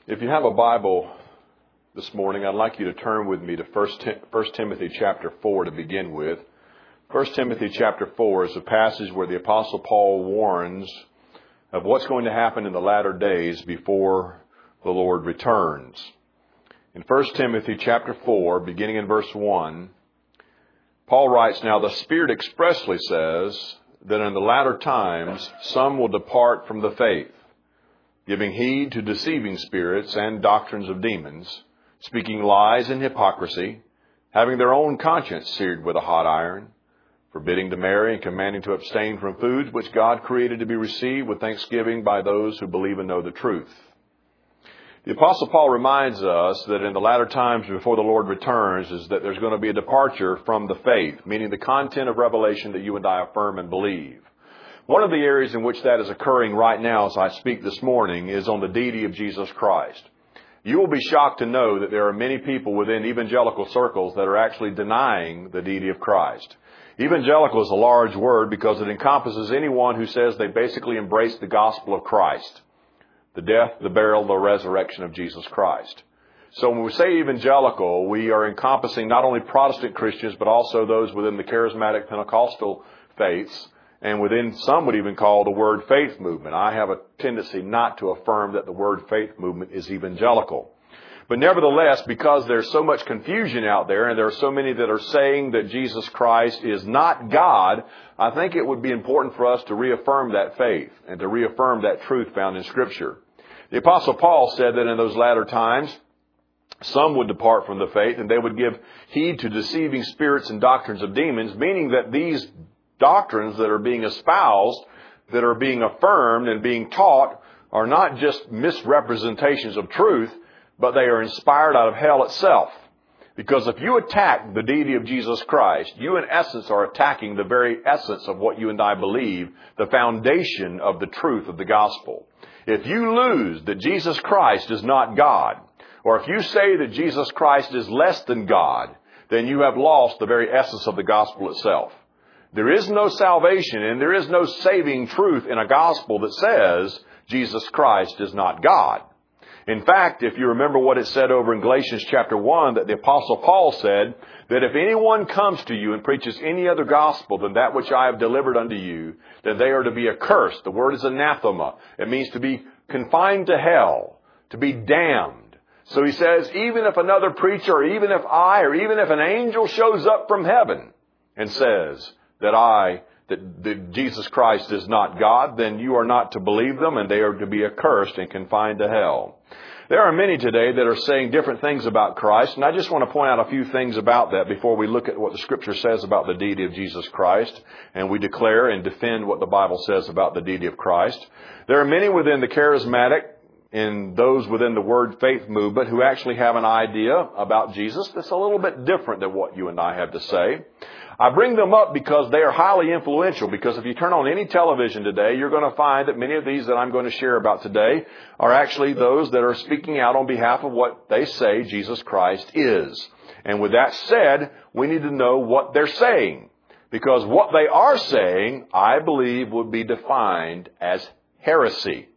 If you have a Bible this morning, I'd like you to turn with me to 1 Timothy chapter 4 to begin with. 1 Timothy chapter 4 is a passage where the Apostle Paul warns of what's going to happen in the latter days before the Lord returns. In 1 Timothy chapter 4, beginning in verse 1, Paul writes, "Now the Spirit expressly says that in the latter times some will depart from the faith, giving heed to deceiving spirits and doctrines of demons, speaking lies and hypocrisy, having their own conscience seared with a hot iron, forbidding to marry and commanding to abstain from foods which God created to be received with thanksgiving by those who believe and know the truth." The Apostle Paul reminds us that in the latter times before the Lord returns is that there's going to be a departure from the faith, meaning the content of revelation that you and I affirm and believe. One of the areas in which that is occurring right now as I speak this morning is on the deity of Jesus Christ. You will be shocked to know that there are many people within evangelical circles that are actually denying the deity of Christ. Evangelical is a large word because it encompasses anyone who says they basically embrace the gospel of Christ, the death, the burial, the resurrection of Jesus Christ. So when we say evangelical, we are encompassing not only Protestant Christians, but also those within the charismatic Pentecostal faiths, and within some would even call the word faith movement. I have a tendency not to affirm that the word faith movement is evangelical. But nevertheless, because there's so much confusion out there and there are so many that are saying that Jesus Christ is not God, I think it would be important for us to reaffirm that faith and to reaffirm that truth found in Scripture. The Apostle Paul said that in those latter times, some would depart from the faith and they would give heed to deceiving spirits and doctrines of demons, meaning that these doctrines that are being espoused, that are being affirmed and being taught are not just misrepresentations of truth, but they are inspired out of hell itself. Because if you attack the deity of Jesus Christ, you in essence are attacking the very essence of what you and I believe, the foundation of the truth of the gospel. If you lose that Jesus Christ is not God, or if you say that Jesus Christ is less than God, then you have lost the very essence of the gospel itself. There is no salvation and there is no saving truth in a gospel that says Jesus Christ is not God. In fact, if you remember what it said over in Galatians chapter 1, that the Apostle Paul said that if anyone comes to you and preaches any other gospel than that which I have delivered unto you, then they are to be accursed. The word is anathema. It means to be confined to hell, to be damned. So he says, even if another preacher, or even if I, or even if an angel shows up from heaven and says that Jesus Christ is not God, then you are not to believe them and they are to be accursed and confined to hell. There are many today that are saying different things about Christ, and I just want to point out a few things about that before we look at what the Scripture says about the deity of Jesus Christ, and we declare and defend what the Bible says about the deity of Christ. There are many within the charismatic and those within the word faith movement who actually have an idea about Jesus that's a little bit different than what you and I have to say. I bring them up because they are highly influential, because if you turn on any television today, you're going to find that many of these that I'm going to share about today are actually those that are speaking out on behalf of what they say Jesus Christ is. And with that said, we need to know what they're saying, because what they are saying, I believe, would be defined as heresy.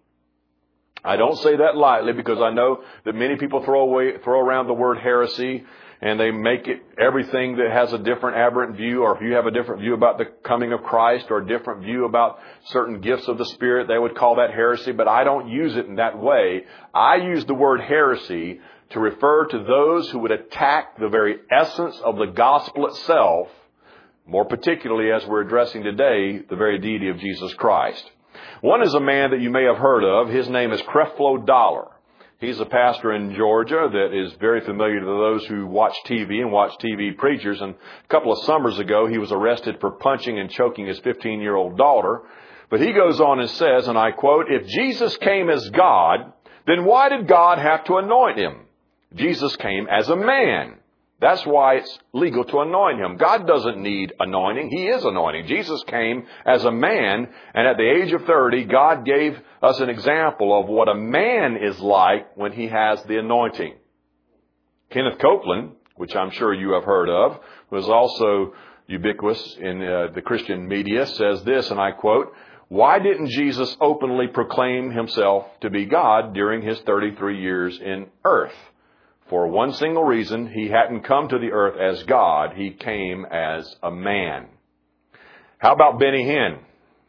I don't say that lightly because I know that many people throw around the word heresy and they make it everything that has a different aberrant view, or if you have a different view about the coming of Christ or a different view about certain gifts of the Spirit, they would call that heresy, but I don't use it in that way. I use the word heresy to refer to those who would attack the very essence of the gospel itself, more particularly as we're addressing today, the very deity of Jesus Christ. One is a man that you may have heard of. His name is Creflo Dollar. He's a pastor in Georgia that is very familiar to those who watch TV and watch TV preachers. And a couple of summers ago, he was arrested for punching and choking his 15-year-old daughter. But he goes on and says, and I quote, "If Jesus came as God, then why did God have to anoint him? Jesus came as a man. That's why it's legal to anoint him. God doesn't need anointing. He is anointing. Jesus came as a man, and at the age of 30, God gave us an example of what a man is like when he has the anointing." Kenneth Copeland, which I'm sure you have heard of, who is also ubiquitous in the Christian media, says this, and I quote, Why didn't Jesus openly proclaim himself to be God during his 33 years in earth? For one single reason, he hadn't come to the earth as God. He came as a man. How about Benny Hinn?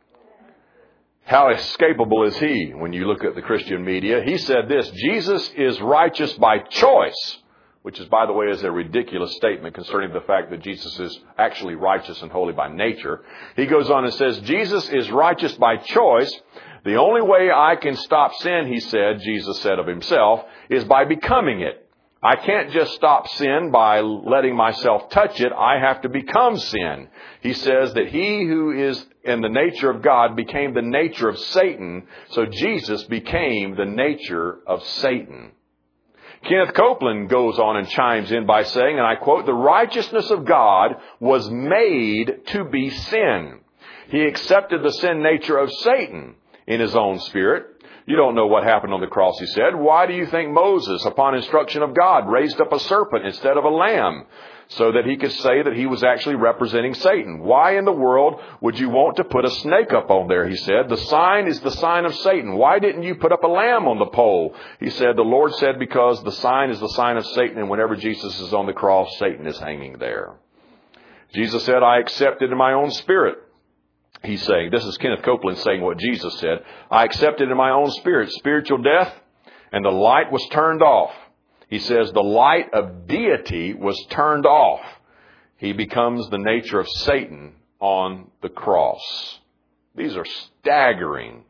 How escapable is he when you look at the Christian media? He said this: Jesus is righteous by choice, which is, by the way, is a ridiculous statement concerning the fact that Jesus is actually righteous and holy by nature. He goes on and says, Jesus is righteous by choice. The only way I can stop sin, he said, Jesus said of himself, is by becoming it. I can't just stop sin by letting myself touch it. I have to become sin. He says that he who is in the nature of God became the nature of Satan. So Jesus became the nature of Satan. Kenneth Copeland goes on and chimes in by saying, and I quote, the righteousness of God was made to be sin. He accepted the sin nature of Satan in his own spirit. You don't know what happened on the cross, he said. Why do you think Moses, upon instruction of God, raised up a serpent instead of a lamb so that he could say that he was actually representing Satan? Why in the world would you want to put a snake up on there, he said. The sign is the sign of Satan. Why didn't you put up a lamb on the pole? He said, the Lord said, because the sign is the sign of Satan, and whenever Jesus is on the cross, Satan is hanging there. Jesus said, I accept it in my own spirit. He's saying, this is Kenneth Copeland saying what Jesus said. I accepted in my own spirit spiritual death, and the light was turned off. He says the light of deity was turned off. He becomes the nature of Satan on the cross. These are staggering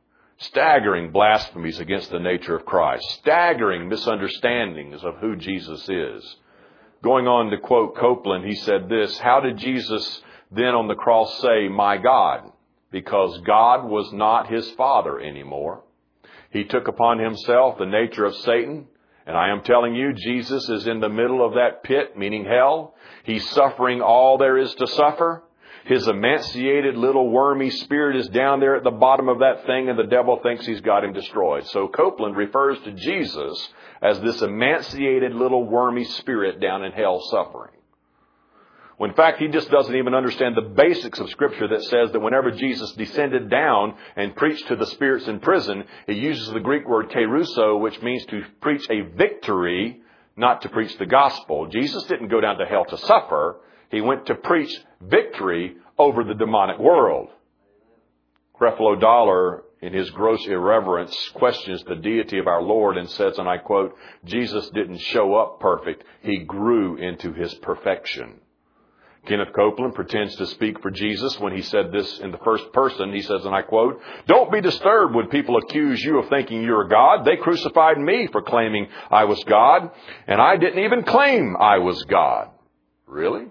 blasphemies against the nature of Christ. Staggering misunderstandings of who Jesus is. Going on to quote Copeland, he said this: how did Jesus then on the cross say, my God? Because God was not his Father anymore. He took upon himself the nature of Satan. And I am telling you, Jesus is in the middle of that pit, meaning hell. He's suffering all there is to suffer. His emaciated little wormy spirit is down there at the bottom of that thing, and the devil thinks he's got him destroyed. So Copeland refers to Jesus as this emaciated little wormy spirit down in hell suffering. When in fact, he just doesn't even understand the basics of Scripture that says that whenever Jesus descended down and preached to the spirits in prison, he uses the Greek word kerusso, which means to preach a victory, not to preach the gospel. Jesus didn't go down to hell to suffer. He went to preach victory over the demonic world. Creflo Dollar, in his gross irreverence, questions the deity of our Lord and says, and I quote, Jesus didn't show up perfect. He grew into his perfection. Kenneth Copeland pretends to speak for Jesus when he said this in the first person. He says, and I quote, don't be disturbed when people accuse you of thinking you're God. They crucified me for claiming I was God, and I didn't even claim I was God. Really?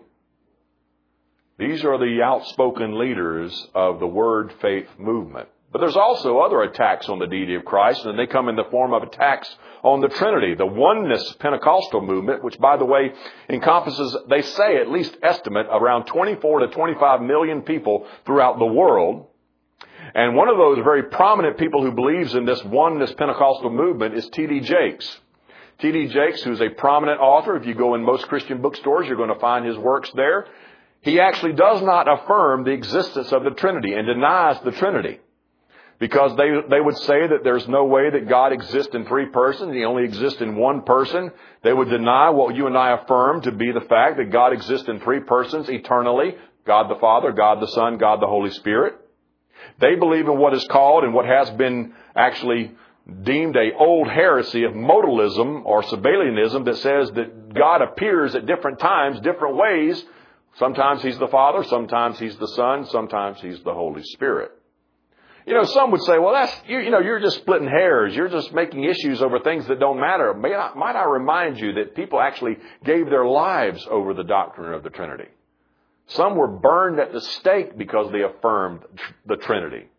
These are the outspoken leaders of the Word Faith movement. But there's also other attacks on the deity of Christ, and they come in the form of attacks on the Trinity. The oneness Pentecostal movement, which, by the way, encompasses, they say, at least estimate, around 24 to 25 million people throughout the world. And one of those very prominent people who believes in this oneness Pentecostal movement is T.D. Jakes. T.D. Jakes, who's a prominent author. If you go in most Christian bookstores, you're going to find his works there. He actually does not affirm the existence of the Trinity and denies the Trinity. Because they would say that there's no way that God exists in three persons. He only exists in one person. They would deny what you and I affirm to be the fact that God exists in three persons eternally. God the Father, God the Son, God the Holy Spirit. They believe in what is called and what has been actually deemed a old heresy of modalism or Sabellianism that says that God appears at different times, different ways. Sometimes he's the Father, sometimes he's the Son, sometimes he's the Holy Spirit. You know, some would say, well, you're just splitting hairs. You're just making issues over things that don't matter. Might I remind you that people actually gave their lives over the doctrine of the Trinity? Some were burned at the stake because they affirmed the Trinity.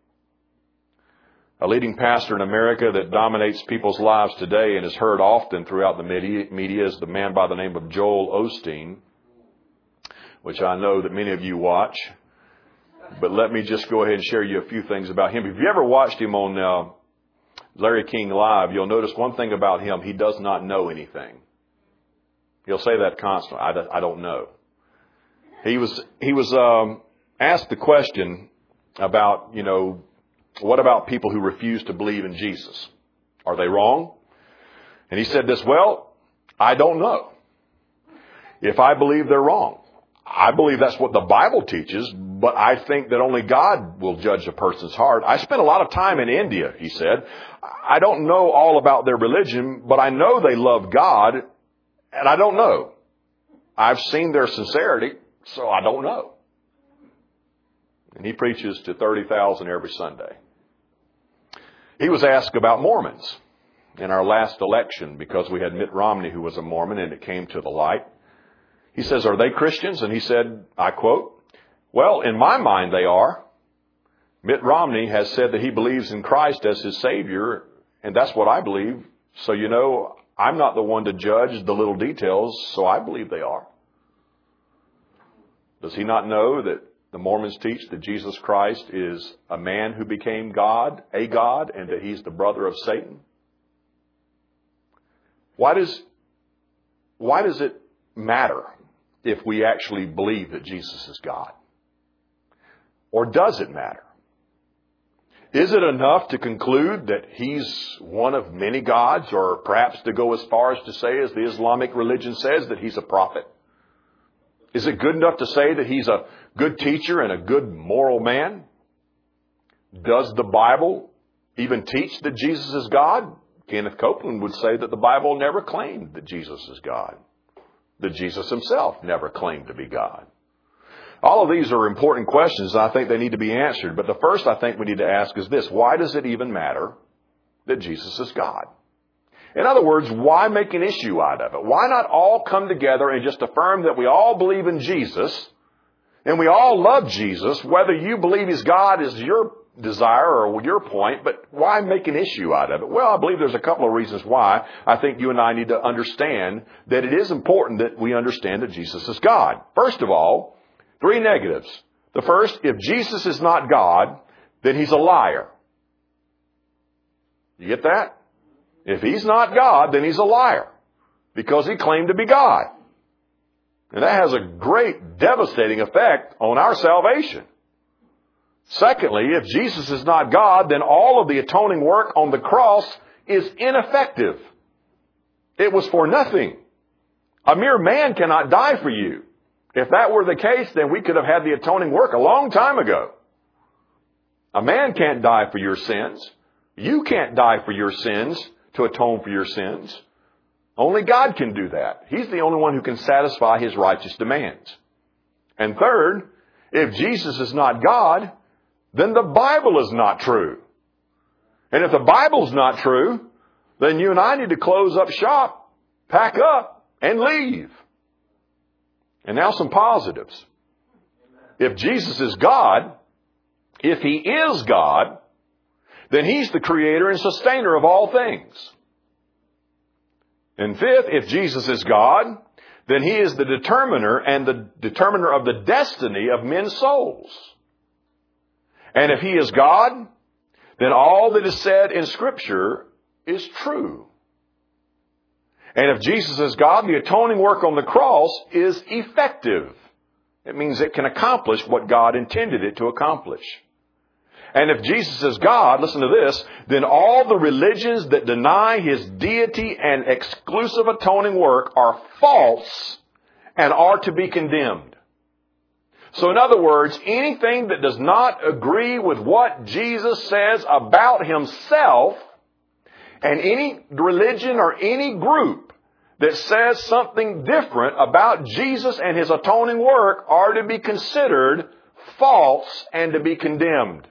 A leading pastor in America that dominates people's lives today and is heard often throughout the media is the man by the name of Joel Osteen, which I know that many of you watch. But let me just go ahead and share you a few things about him. If you ever watched him on Larry King Live, you'll notice one thing about him. He does not know anything. He'll say that constantly. I don't know. He was asked the question about, what about people who refuse to believe in Jesus? Are they wrong? And he said this, well, I don't know if I believe they're wrong. I believe that's what the Bible teaches, but I think that only God will judge a person's heart. I spent a lot of time in India, he said. I don't know all about their religion, but I know they love God, and I don't know. I've seen their sincerity, so I don't know. And he preaches to 30,000 every Sunday. He was asked about Mormons in our last election because we had Mitt Romney, who was a Mormon, and it came to the light. He says, are they Christians? And he said, I quote, well, in my mind they are. Mitt Romney has said that he believes in Christ as his Savior, and that's what I believe. So, I'm not the one to judge the little details, so I believe they are. Does he not know that the Mormons teach that Jesus Christ is a man who became God, a God, and that he's the brother of Satan? Why does it matter if we actually believe that Jesus is God? Or does it matter? Is it enough to conclude that he's one of many gods, or perhaps to go as far as to say, as the Islamic religion says, that he's a prophet? Is it good enough to say that he's a good teacher and a good moral man? Does the Bible even teach that Jesus is God? Kenneth Copeland would say that the Bible never claimed that Jesus is God. That Jesus himself never claimed to be God. All of these are important questions. I think they need to be answered. But the first I think we need to ask is this. Why does it even matter that Jesus is God? In other words, why make an issue out of it? Why not all come together and just affirm that we all believe in Jesus and we all love Jesus, whether you believe he's God is your desire or your point, but why make an issue out of it? Well, I believe there's a couple of reasons why I think you and I need to understand that it is important that we understand that Jesus is God. First of all, 3 negatives. The first, if Jesus is not God, then he's a liar. You get that? If he's not God, then he's a liar because he claimed to be God. And that has a great devastating effect on our salvation. Secondly, if Jesus is not God, then all of the atoning work on the cross is ineffective. It was for nothing. A mere man cannot die for you. If that were the case, then we could have had the atoning work a long time ago. A man can't die for your sins. You can't die for your sins to atone for your sins. Only God can do that. He's the only one who can satisfy his righteous demands. And third, if Jesus is not God, then the Bible is not true. And if the Bible's not true, then you and I need to close up shop, pack up, and leave. And now some positives. If Jesus is God, if he is God, then he's the creator and sustainer of all things. And fifth, if Jesus is God, then he is the determiner and the determiner of the destiny of men's souls. And if he is God, then all that is said in Scripture is true. And if Jesus is God, the atoning work on the cross is effective. It means it can accomplish what God intended it to accomplish. And if Jesus is God, listen to this, then all the religions that deny his deity and exclusive atoning work are false and are to be condemned. So in other words, anything that does not agree with what Jesus says about himself, and any religion or any group that says something different about Jesus and his atoning work are to be considered false and to be condemned.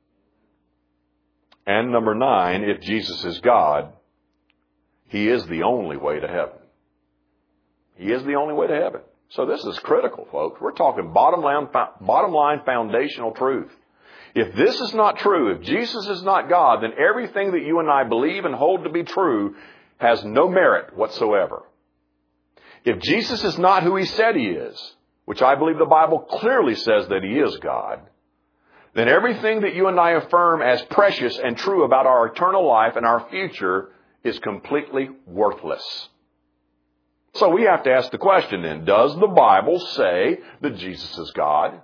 And number 9, if Jesus is God, he is the only way to heaven. He is the only way to heaven. So this is critical, folks. We're talking bottom line foundational truth. If this is not true, if Jesus is not God, then everything that you and I believe and hold to be true has no merit whatsoever. If Jesus is not who he said he is, which I believe the Bible clearly says that he is God, then everything that you and I affirm as precious and true about our eternal life and our future is completely worthless. So we have to ask the question then, does the Bible say that Jesus is God?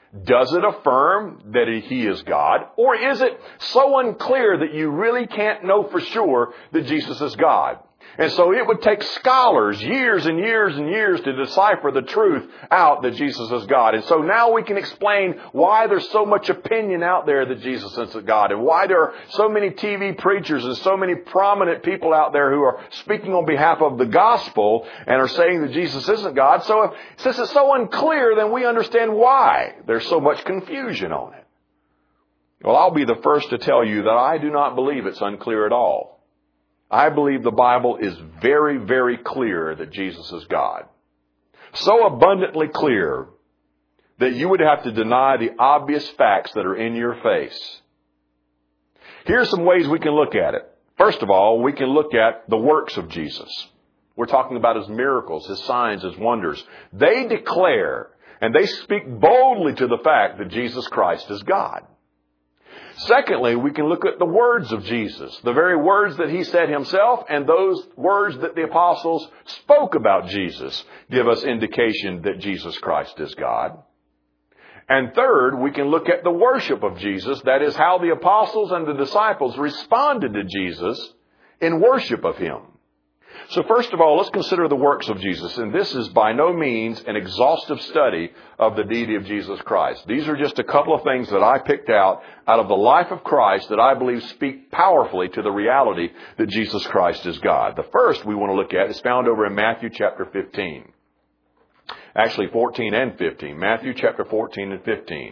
Does it affirm that He is God? Or is it so unclear that you really can't know for sure that Jesus is God? And so it would take scholars years and years and years to decipher the truth out that Jesus is God. And so now we can explain why there's so much opinion out there that Jesus is God, and why there are so many TV preachers and so many prominent people out there who are speaking on behalf of the gospel and are saying that Jesus isn't God. So since it's so unclear, then we understand why there's so much confusion on it. Well, I'll be the first to tell you that I do not believe it's unclear at all. I believe the Bible is very, very clear that Jesus is God. So abundantly clear that you would have to deny the obvious facts that are in your face. Here's some ways we can look at it. First of all, we can look at the works of Jesus. We're talking about His miracles, His signs, His wonders. They declare and they speak boldly to the fact that Jesus Christ is God. Secondly, we can look at the words of Jesus, the very words that He said Himself, and those words that the apostles spoke about Jesus give us indication that Jesus Christ is God. And third, we can look at the worship of Jesus, that is how the apostles and the disciples responded to Jesus in worship of Him. So first of all, let's consider the works of Jesus. And this is by no means an exhaustive study of the deity of Jesus Christ. These are just a couple of things that I picked out of the life of Christ that I believe speak powerfully to the reality that Jesus Christ is God. The first we want to look at is found over in Matthew chapter 15. Actually 14 and 15. Matthew chapter 14 and 15.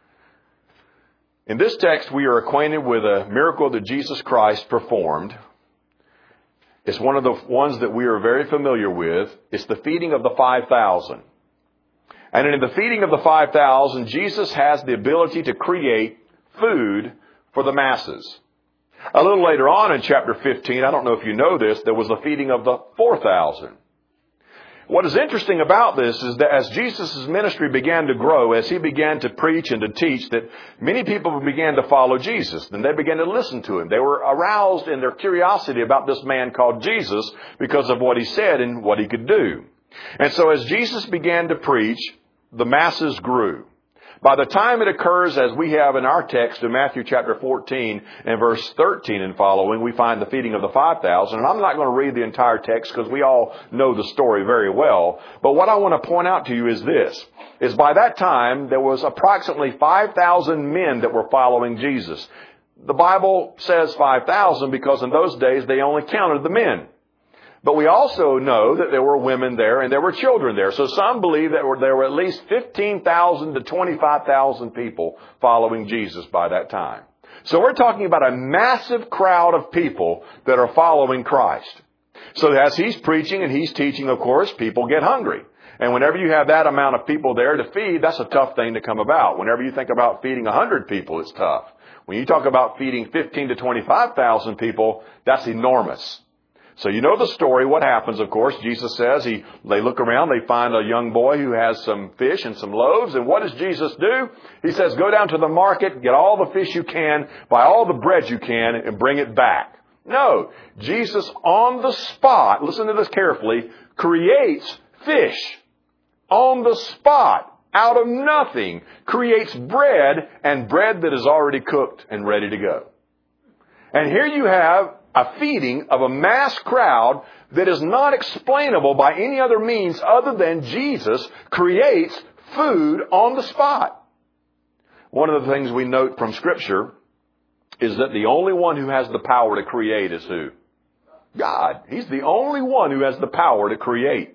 In this text, we are acquainted with a miracle that Jesus Christ performed. It's one of the ones that we are very familiar with. It's the feeding of the 5,000. And in the feeding of the 5,000, Jesus has the ability to create food for the masses. A little later on in chapter 15, I don't know if you know this, there was the feeding of the 4,000. What is interesting about this is that as Jesus' ministry began to grow, as He began to preach and to teach, that many people began to follow Jesus. And they began to listen to Him. They were aroused in their curiosity about this man called Jesus because of what He said and what He could do. And so as Jesus began to preach, the masses grew. By the time it occurs, as we have in our text in Matthew chapter 14 and verse 13 and following, we find the feeding of the 5,000. And I'm not going to read the entire text because we all know the story very well. But what I want to point out to you is this, is by that time, there was approximately 5,000 men that were following Jesus. The Bible says 5,000 because in those days they only counted the men. But we also know that there were women there and there were children there. So some believe that there were at least 15,000 to 25,000 people following Jesus by that time. So we're talking about a massive crowd of people that are following Christ. So as He's preaching and He's teaching, of course, people get hungry. And whenever you have that amount of people there to feed, that's a tough thing to come about. Whenever you think about feeding 100 people, it's tough. When you talk about feeding 15 to 25,000 people, that's enormous. So you know the story. What happens, of course, Jesus says, they look around, they find a young boy who has some fish and some loaves. And what does Jesus do? He says, go down to the market, get all the fish you can, buy all the bread you can, and bring it back. No, Jesus on the spot, listen to this carefully, creates fish on the spot, out of nothing, creates bread, and bread that is already cooked and ready to go. And here you have a feeding of a mass crowd that is not explainable by any other means other than Jesus creates food on the spot. One of the things we note from Scripture is that the only one who has the power to create is who? God. He's the only one who has the power to create.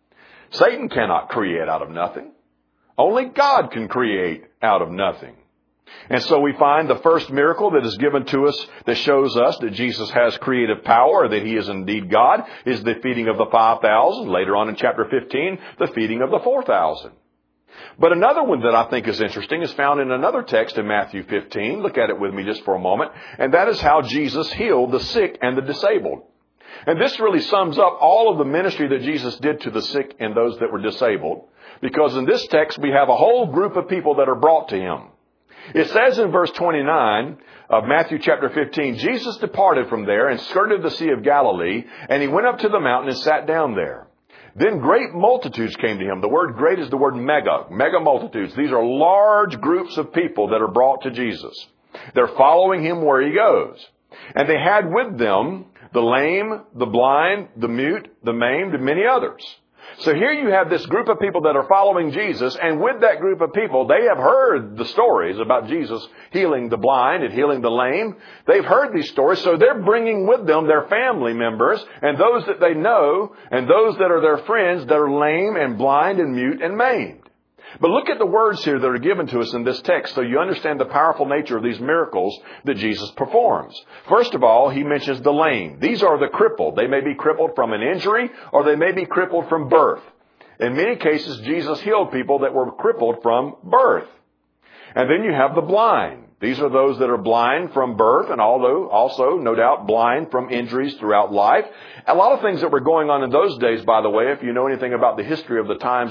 Satan cannot create out of nothing. Only God can create out of nothing. And so we find the first miracle that is given to us that shows us that Jesus has creative power, that He is indeed God, is the feeding of the 5,000. Later on in chapter 15, the feeding of the 4,000. But another one that I think is interesting is found in another text in Matthew 15. Look at it with me just for a moment. And that is how Jesus healed the sick and the disabled. And this really sums up all of the ministry that Jesus did to the sick and those that were disabled. Because in this text, we have a whole group of people that are brought to Him. It says in verse 29 of Matthew chapter 15, Jesus departed from there and skirted the Sea of Galilee, and He went up to the mountain and sat down there. Then great multitudes came to him. The word great is the word mega. Mega multitudes. These are large groups of people that are brought to Jesus. They're following him where he goes. And they had with them the lame, the blind, the mute, the maimed, and many others. So here you have this group of people that are following Jesus, and with that group of people, they have heard the stories about Jesus healing the blind and healing the lame. They've heard these stories, so they're bringing with them their family members and those that they know and those that are their friends that are lame and blind and mute and maimed. But look at the words here that are given to us in this text so you understand the powerful nature of these miracles that Jesus performs. First of all, he mentions the lame. These are the crippled. They may be crippled from an injury or they may be crippled from birth. In many cases, Jesus healed people that were crippled from birth. And then you have the blind. These are those that are blind from birth and although also, no doubt, blind from injuries throughout life. A lot of things that were going on in those days, by the way, if you know anything about the history of the times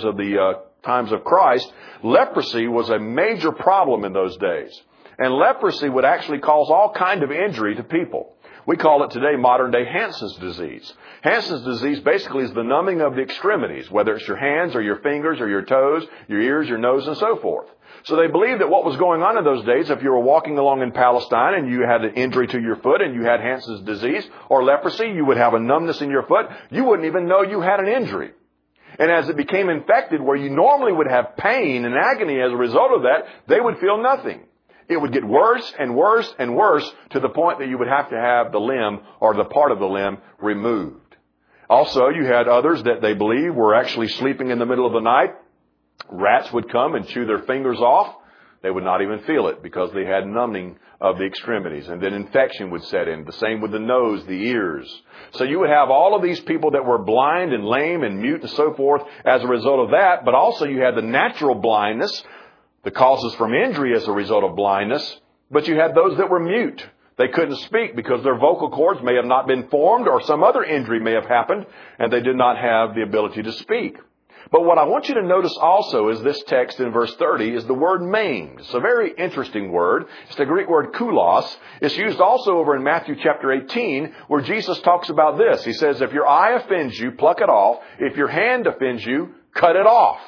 of Christ, leprosy was a major problem in those days. And leprosy would actually cause all kind of injury to people. We call it today modern day Hansen's disease. Hansen's disease basically is the numbing of the extremities, whether it's your hands or your fingers or your toes, your ears, your nose, and so forth. So they believed that what was going on in those days, if you were walking along in Palestine and you had an injury to your foot and you had Hansen's disease or leprosy, you would have a numbness in your foot. You wouldn't even know you had an injury. And as it became infected, where you normally would have pain and agony as a result of that, they would feel nothing. It would get worse and worse and worse to the point that you would have to have the limb or the part of the limb removed. Also, you had others that they believe were actually sleeping in the middle of the night. Rats would come and chew their fingers off. They would not even feel it because they had numbing of the extremities. And then infection would set in. The same with the nose, the ears. So you would have all of these people that were blind and lame and mute and so forth as a result of that. But also you had the natural blindness, the causes from injury as a result of blindness. But you had those that were mute. They couldn't speak because their vocal cords may have not been formed or some other injury may have happened and they did not have the ability to speak. But what I want you to notice also is this text in verse 30 is the word maimed. It's a very interesting word. It's the Greek word koulos. It's used also over in Matthew chapter 18 where Jesus talks about this. He says, if your eye offends you, pluck it off. If your hand offends you, cut it off.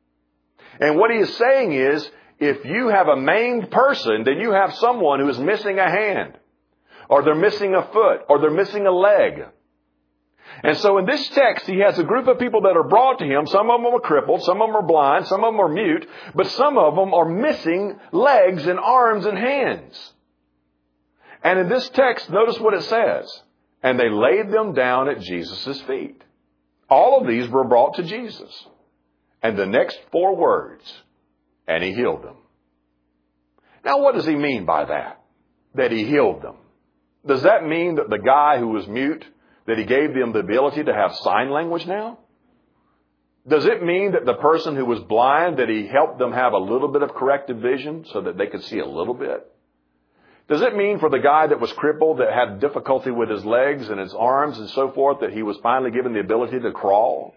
And what he is saying is, if you have a maimed person, then you have someone who is missing a hand, or they're missing a foot, or they're missing a leg. And so in this text, he has a group of people that are brought to him. Some of them are crippled, some of them are blind, some of them are mute, but some of them are missing legs and arms and hands. And in this text, notice what it says. And they laid them down at Jesus' feet. All of these were brought to Jesus. And the next 4 words, and he healed them. Now, what does he mean by that? That he healed them. Does that mean that the guy who was mute, that he gave them the ability to have sign language now? Does it mean that the person who was blind, that he helped them have a little bit of corrective vision so that they could see a little bit? Does it mean for the guy that was crippled, that had difficulty with his legs and his arms and so forth, that he was finally given the ability to crawl?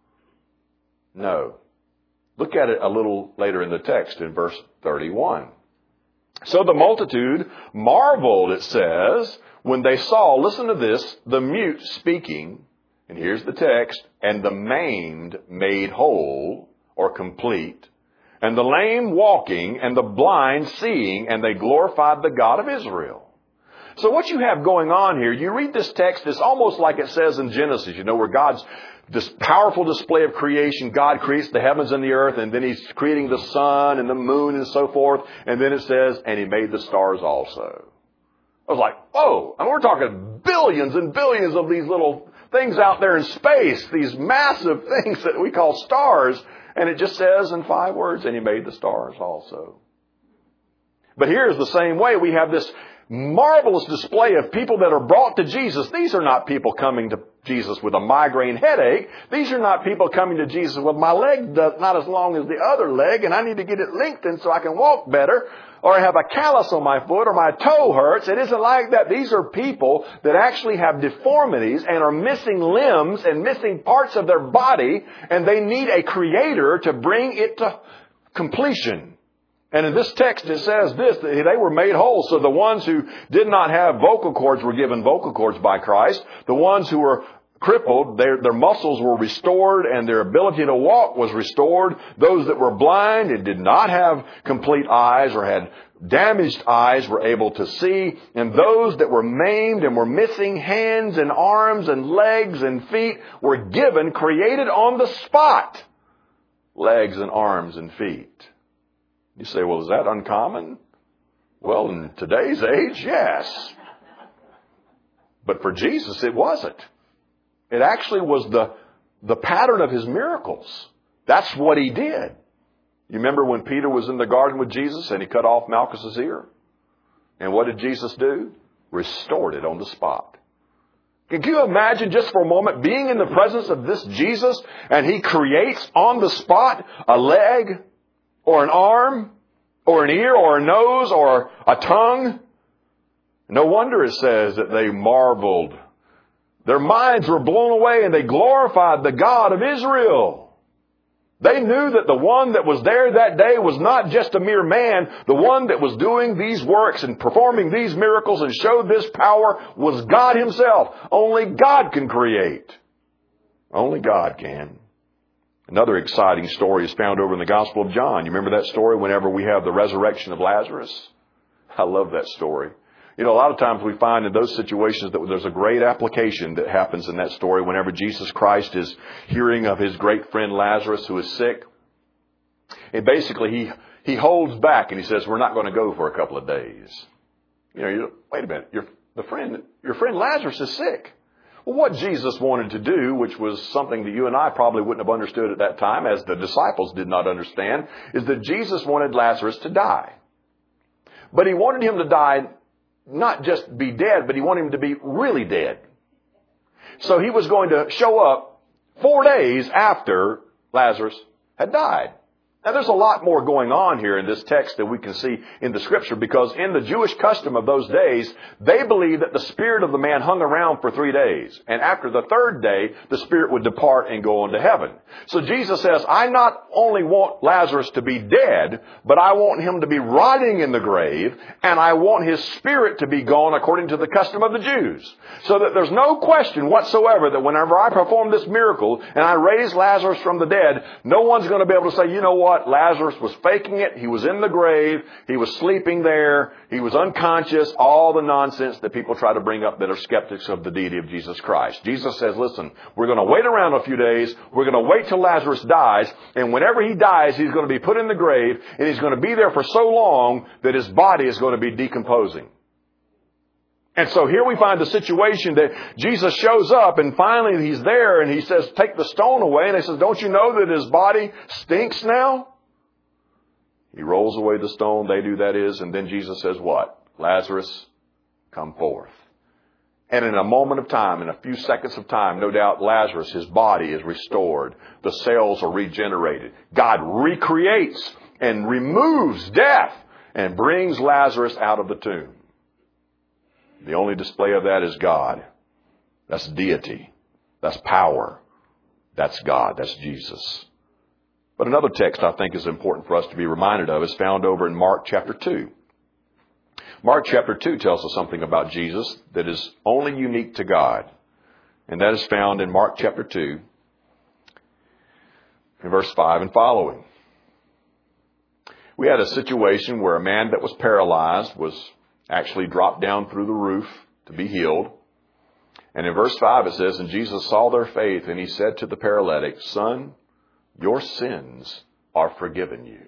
No. Look at it a little later in the text in verse 31. So the multitude marveled, it says, when they saw, listen to this, the mute speaking, and here's the text, and the maimed made whole or complete, and the lame walking, and the blind seeing, and they glorified the God of Israel. So what you have going on here, you read this text, it's almost like it says in Genesis, where God's this powerful display of creation. God creates the heavens and the earth, and then he's creating the sun and the moon and so forth. And then it says, and he made the stars also. I was like, whoa, and we're talking billions and billions of these little things out there in space, these massive things that we call stars. And it just says in 5 words, and he made the stars also. But here's the same way. We have this marvelous display of people that are brought to Jesus. These are not people coming to Jesus with a migraine headache. These are not people coming to Jesus with my leg not as long as the other leg and I need to get it lengthened so I can walk better, or I have a callus on my foot or my toe hurts. It isn't like that. These are people that actually have deformities and are missing limbs and missing parts of their body, and they need a creator to bring it to completion. And in this text it says this, that they were made whole. So the ones who did not have vocal cords were given vocal cords by Christ. The ones who were crippled, their muscles were restored and their ability to walk was restored. Those that were blind and did not have complete eyes or had damaged eyes were able to see. And those that were maimed and were missing hands and arms and legs and feet were given, created on the spot, legs and arms and feet. You say, well, is that uncommon? Well, in today's age, yes. But for Jesus, it wasn't. It actually was the pattern of his miracles. That's what he did. You remember when Peter was in the garden with Jesus and he cut off Malchus's ear? And what did Jesus do? Restored it on the spot. Can you imagine just for a moment being in the presence of this Jesus and he creates on the spot a leg or an arm or an ear or a nose or a tongue? No wonder it says that they marveled. Their minds were blown away and they glorified the God of Israel. They knew that the one that was there that day was not just a mere man. The one that was doing these works and performing these miracles and showed this power was God himself. Only God can create. Only God can. Another exciting story is found over in the Gospel of John. You remember that story whenever we have the resurrection of Lazarus? I love that story. You know, a lot of times we find in those situations that there's a great application that happens in that story whenever Jesus Christ is hearing of his great friend Lazarus who is sick. And basically he holds back and he says, we're not going to go for a couple of days. You know, wait a minute, your friend Lazarus is sick. Well, what Jesus wanted to do, which was something that you and I probably wouldn't have understood at that time, as the disciples did not understand, is that Jesus wanted Lazarus to die. But he wanted him to die not just be dead, but he wanted him to be really dead. So he was going to show up 4 days after Lazarus had died. Now, there's a lot more going on here in this text that we can see in the Scripture, because in the Jewish custom of those days, they believed that the spirit of the man hung around for 3 days. And after the third day, the spirit would depart and go on to heaven. So Jesus says, I not only want Lazarus to be dead, but I want him to be rotting in the grave, and I want his spirit to be gone according to the custom of the Jews. So that there's no question whatsoever that whenever I perform this miracle and I raise Lazarus from the dead, no one's going to be able to say, you know what? Lazarus was faking it. He was in the grave. He was sleeping there. He was unconscious. All the nonsense that people try to bring up that are skeptics of the deity of Jesus Christ. Jesus says, listen, we're going to wait around a few days. We're going to wait till Lazarus dies. And whenever he dies, he's going to be put in the grave. And he's going to be there for so long that his body is going to be decomposing. And so here we find the situation that Jesus shows up and finally he's there and he says, take the stone away. And he says, don't you know that his body stinks now? He rolls away the stone. They do, that is. And then Jesus says what? Lazarus, come forth. And in a moment of time, in a few seconds of time, no doubt Lazarus, his body is restored. The cells are regenerated. God recreates and removes death and brings Lazarus out of the tomb. The only display of that is God. That's deity. That's power. That's God. That's Jesus. But another text I think is important for us to be reminded of is found over in Mark chapter 2. Mark chapter 2 tells us something about Jesus that is only unique to God. And that is found in Mark chapter 2, in verse 5 and following. We had a situation where a man that was paralyzed was actually dropped down through the roof to be healed. And in verse 5 it says, and Jesus saw their faith, and he said to the paralytic, son, your sins are forgiven you.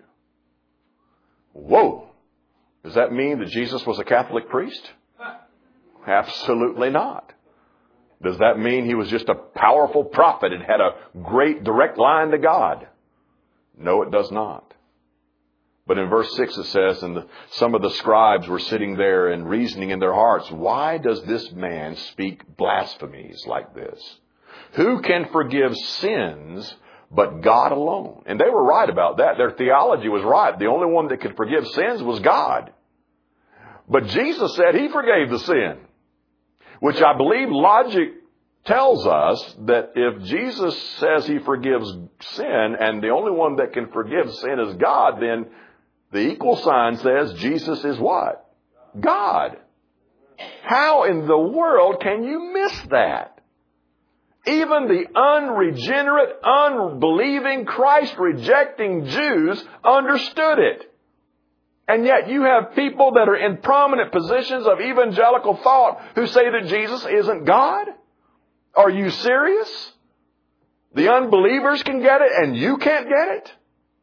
Whoa! Does that mean that Jesus was a Catholic priest? Absolutely not. Does that mean he was just a powerful prophet and had a great direct line to God? No, it does not. But in verse 6 it says, and some of the scribes were sitting there and reasoning in their hearts, why does this man speak blasphemies like this? Who can forgive sins but God alone? And they were right about that. Their theology was right. The only one that could forgive sins was God. But Jesus said he forgave the sin, which I believe logic tells us that if Jesus says he forgives sin and the only one that can forgive sin is God, then the equal sign says Jesus is what? God. How in the world can you miss that? Even the unregenerate, unbelieving, Christ-rejecting Jews understood it. And yet you have people that are in prominent positions of evangelical thought who say that Jesus isn't God? Are you serious? The unbelievers can get it and you can't get it?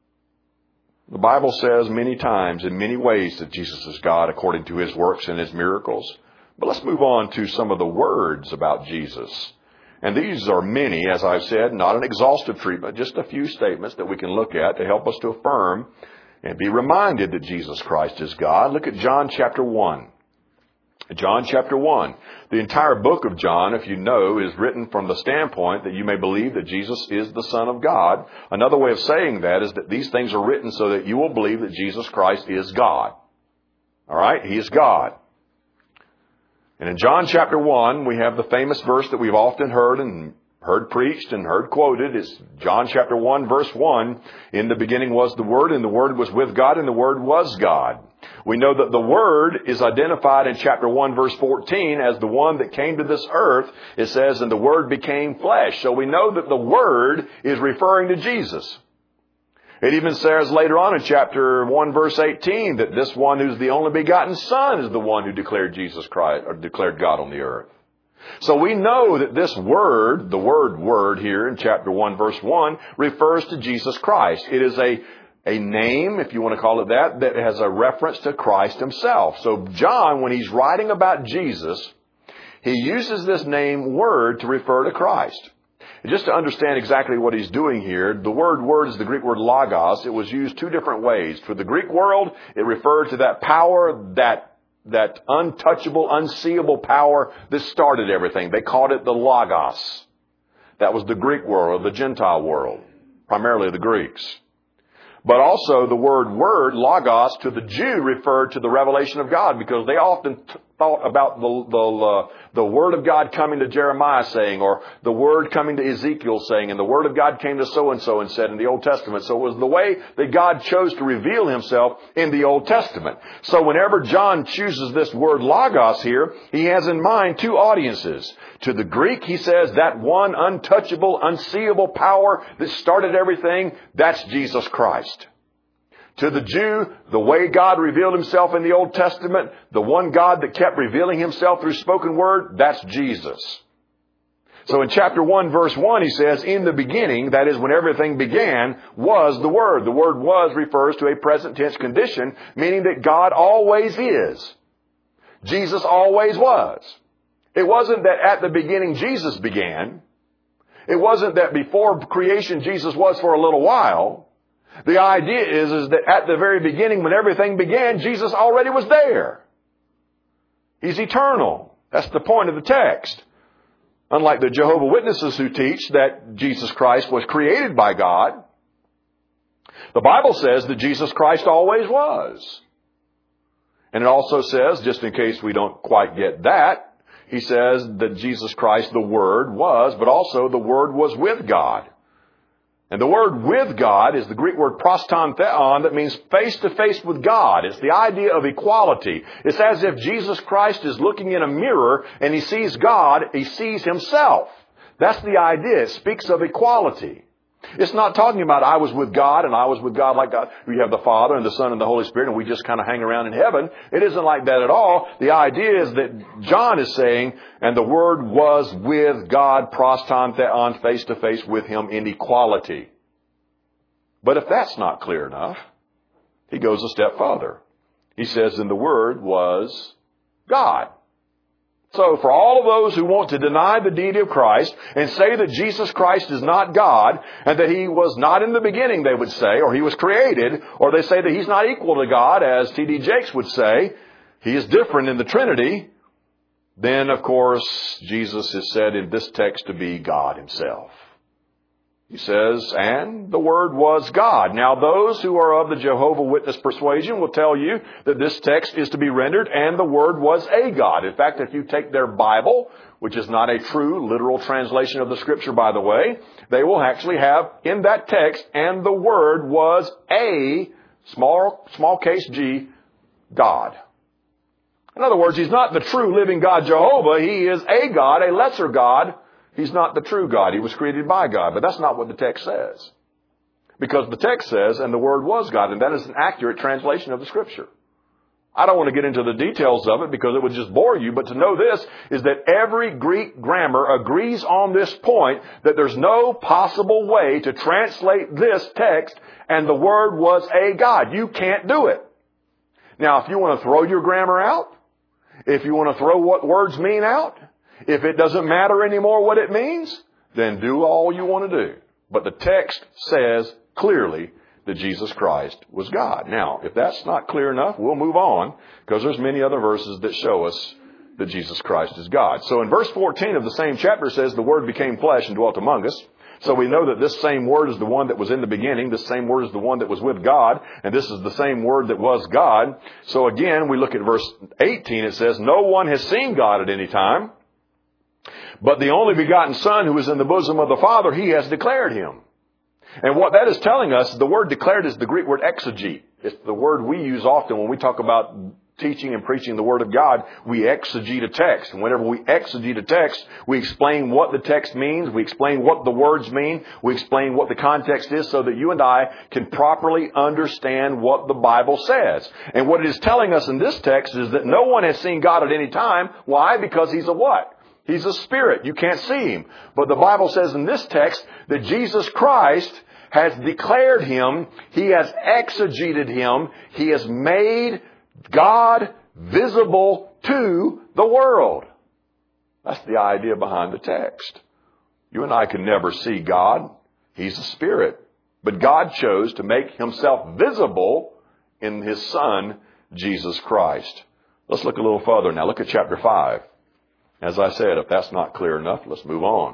The Bible says many times in many ways that Jesus is God according to His works and His miracles. But let's move on to some of the words about Jesus. And these are many, as I've said, not an exhaustive treatment, just a few statements that we can look at to help us to affirm and be reminded that Jesus Christ is God. Look at John chapter 1. John chapter 1. The entire book of John, if you know, is written from the standpoint that you may believe that Jesus is the Son of God. Another way of saying that is that these things are written so that you will believe that Jesus Christ is God. All right? He is God. And in John chapter 1, we have the famous verse that we've often heard preached and heard quoted. It's John chapter 1, verse 1. In the beginning was the Word, and the Word was with God, and the Word was God. We know that the Word is identified in chapter 1, verse 14 as the one that came to this earth. It says, and the Word became flesh. So we know that the Word is referring to Jesus. It even says later on in chapter 1, verse 18, that this one who's the only begotten Son is the one who declared Jesus Christ, or declared God on the earth. So we know that this word, the word here in chapter 1, verse 1, refers to Jesus Christ. It is a name, if you want to call it that has a reference to Christ Himself. So John, when he's writing about Jesus, he uses this name Word to refer to Christ. And just to understand exactly what he's doing here, the word is the Greek word logos. It was used two different ways. For the Greek world, it referred to that power, that untouchable, unseeable power that started everything. They called it the logos. That was the Greek world, the Gentile world, primarily the Greeks. But also the word logos, to the Jew referred to the revelation of God, because they often thought about the word of God coming to Jeremiah saying, or the word coming to Ezekiel saying, and the word of God came to so-and-so and said in the Old Testament. So it was the way that God chose to reveal Himself in the Old Testament. So whenever John chooses this word logos here, he has in mind two audiences. To the Greek, he says that one untouchable, unseeable power that started everything, that's Jesus Christ. To the Jew, the way God revealed Himself in the Old Testament, the one God that kept revealing Himself through spoken word, that's Jesus. So in chapter 1, verse 1, he says, in the beginning, that is when everything began, was the Word. The word was refers to a present tense condition, meaning that God always is. Jesus always was. It wasn't that at the beginning Jesus began. It wasn't that before creation Jesus was for a little while. The idea is that at the very beginning when everything began, Jesus already was there. He's eternal. That's the point of the text. Unlike the Jehovah's Witnesses who teach that Jesus Christ was created by God, the Bible says that Jesus Christ always was. And it also says, just in case we don't quite get that, he says that Jesus Christ, the Word, was, but also the Word was with God. And the word with God is the Greek word proston theon, that means face to face with God. It's the idea of equality. It's as if Jesus Christ is looking in a mirror and He sees God, He sees Himself. That's the idea. It speaks of equality. It's not talking about I was with God and I was with God like God. We have the Father and the Son and the Holy Spirit and we just kind of hang around in heaven. It isn't like that at all. The idea is that John is saying, and the Word was with God, proston theon, face to face with Him in equality. But if that's not clear enough, he goes a step further. He says, and the Word was God. So for all of those who want to deny the deity of Christ and say that Jesus Christ is not God and that He was not in the beginning, they would say, or He was created, or they say that He's not equal to God, as T.D. Jakes would say, He is different in the Trinity, then, of course, Jesus is said in this text to be God Himself. He says, and the Word was God. Now, those who are of the Jehovah's Witness persuasion will tell you that this text is to be rendered, and the Word was a God. In fact, if you take their Bible, which is not a true literal translation of the Scripture, by the way, they will actually have in that text, and the Word was a, small case G, God. In other words, He's not the true living God Jehovah. He is a God, a lesser God. He's not the true God. He was created by God. But that's not what the text says. Because the text says, and the Word was God. And that is an accurate translation of the Scripture. I don't want to get into the details of it because it would just bore you. But to know this is that every Greek grammar agrees on this point that there's no possible way to translate this text and the Word was a God. You can't do it. Now, if you want to throw your grammar out, if you want to throw what words mean out, if it doesn't matter anymore what it means, then do all you want to do. But the text says clearly that Jesus Christ was God. Now, if that's not clear enough, we'll move on because there's many other verses that show us that Jesus Christ is God. So in verse 14 of the same chapter it says the Word became flesh and dwelt among us. So we know that this same Word is the one that was in the beginning. This same Word is the one that was with God. And this is the same Word that was God. So again, we look at verse 18. It says, no one has seen God at any time, but the only begotten Son who is in the bosom of the Father, He has declared Him. And what that is telling us, the word declared is the Greek word exegete. It's the word we use often when we talk about teaching and preaching the Word of God. We exegete a text. And whenever we exegete a text, we explain what the text means. We explain what the words mean. We explain what the context is so that you and I can properly understand what the Bible says. And what it is telling us in this text is that no one has seen God at any time. Why? Because He's a what? He's a spirit. You can't see Him. But the Bible says in this text that Jesus Christ has declared Him. He has exegeted Him. He has made God visible to the world. That's the idea behind the text. You and I can never see God. He's a spirit. But God chose to make Himself visible in His Son, Jesus Christ. Let's look a little further now. Look at chapter 5. As I said, if that's not clear enough, let's move on.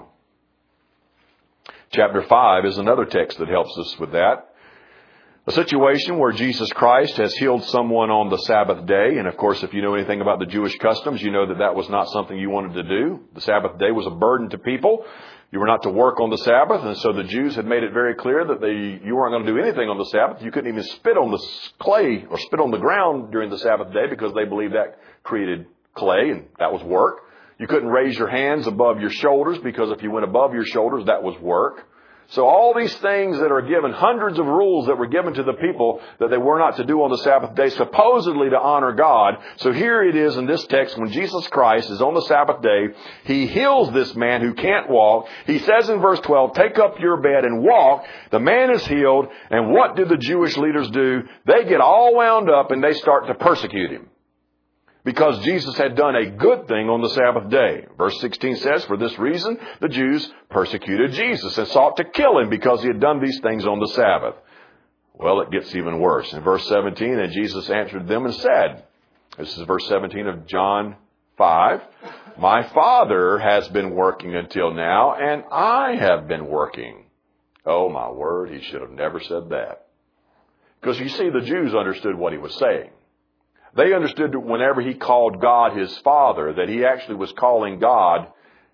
Chapter 5 is another text that helps us with that. A situation where Jesus Christ has healed someone on the Sabbath day. And of course, if you know anything about the Jewish customs, you know that that was not something you wanted to do. The Sabbath day was a burden to people. You were not to work on the Sabbath. And so the Jews had made it very clear that you weren't going to do anything on the Sabbath. You couldn't even spit on the clay or spit on the ground during the Sabbath day because they believed that created clay and that was work. You couldn't raise your hands above your shoulders because if you went above your shoulders, that was work. So all these things that are given, hundreds of rules that were given to the people that they were not to do on the Sabbath day, supposedly to honor God. So here it is in this text, when Jesus Christ is on the Sabbath day, He heals this man who can't walk. He says in verse 12, take up your bed and walk. The man is healed. And what do the Jewish leaders do? They get all wound up and they start to persecute Him. Because Jesus had done a good thing on the Sabbath day. Verse 16 says, for this reason, the Jews persecuted Jesus and sought to kill Him because He had done these things on the Sabbath. Well, it gets even worse. In verse 17, and Jesus answered them and said, this is verse 17 of John 5, my Father has been working until now, and I have been working. Oh, my word, He should have never said that. Because you see, the Jews understood what He was saying. They understood that whenever He called God His Father, that He actually was calling God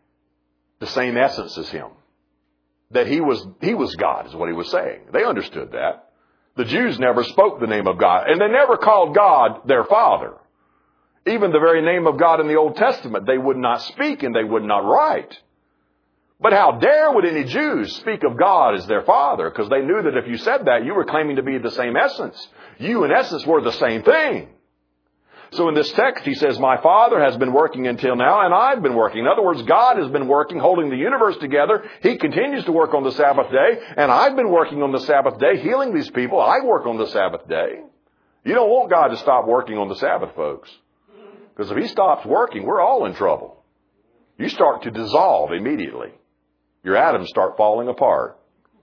the same essence as Him. That He was God is what He was saying. They understood that. The Jews never spoke the name of God, and they never called God their Father. Even the very name of God in the Old Testament, they would not speak and they would not write. But how dare would any Jews speak of God as their Father? Because they knew that if you said that, you were claiming to be the same essence. You, in essence, were the same thing. So in this text, He says, my Father has been working until now, and I've been working. In other words, God has been working, holding the universe together. He continues to work on the Sabbath day, and I've been working on the Sabbath day, healing these people. I work on the Sabbath day. You don't want God to stop working on the Sabbath, folks. Because if He stops working, we're all in trouble. You start to dissolve immediately. Your atoms start falling apart.